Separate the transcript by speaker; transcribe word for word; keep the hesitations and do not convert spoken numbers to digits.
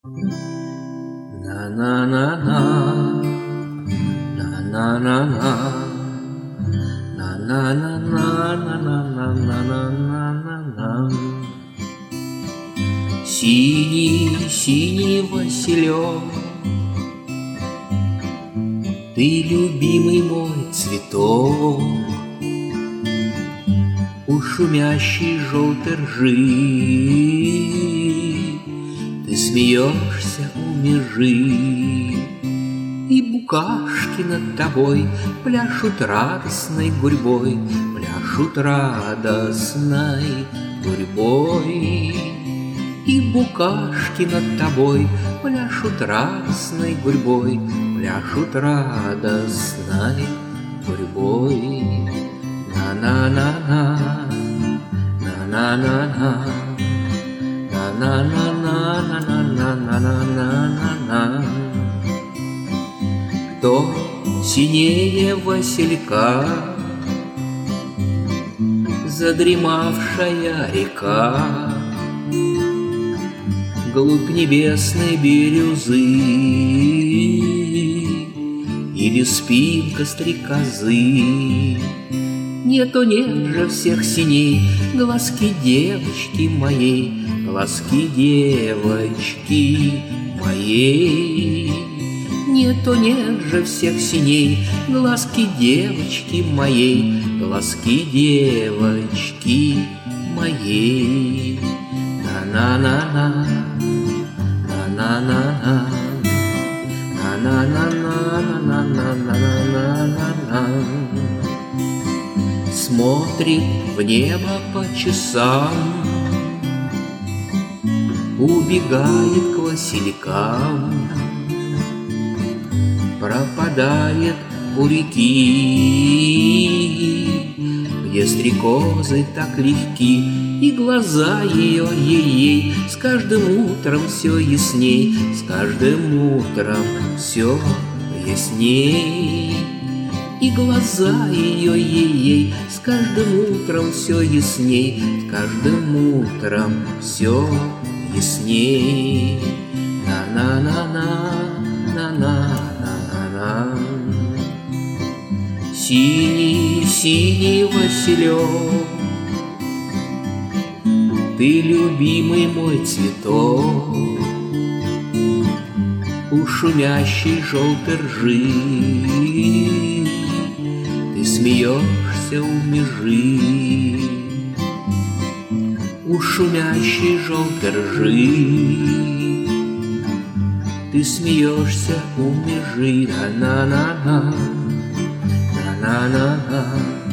Speaker 1: На на на на на на на на на на на на на на на на на. Синий, синий Василек, ты любимый мой цветок, у шумящей желтой ржи ты смеешься у межи, и букашки над тобой пляшут радостной гурьбой, пляшут радостной гурьбой. И букашки над тобой пляшут радостной гурьбой, пляшут радостной гурьбой. На-на-на-на, на-на-на-на, на-на-на-на-на-на-на-на-на. Кто синее василька, задремавшая река, голубь небесной бирюзы или спинка стрекозы? Нету, нет же всех синей глазки девочки моей, глазки девочки моей. Нету, нет же всех синей глазки девочки моей, глазки девочки моей. На-на-на-на, на-на-на-на, на-на-на-на-на-на-на-на-на. Смотрит в небо по часам, убегает к василькам, пропадает у реки, где стрекозы так легки, и глаза ее ей-ей с каждым утром все ясней, с каждым утром все ясней. И глаза ее ей-ей с каждым утром все ясней, с каждым утром все ясней. На-на-на-на, на-на-на-на. Синий, синий Василек, ты любимый мой цветок, у шумящей желтой ржи ты смеешься у межи, у шумящей желтой ржи ты смеешься у межи. На-на-на-на, на-на-на-на.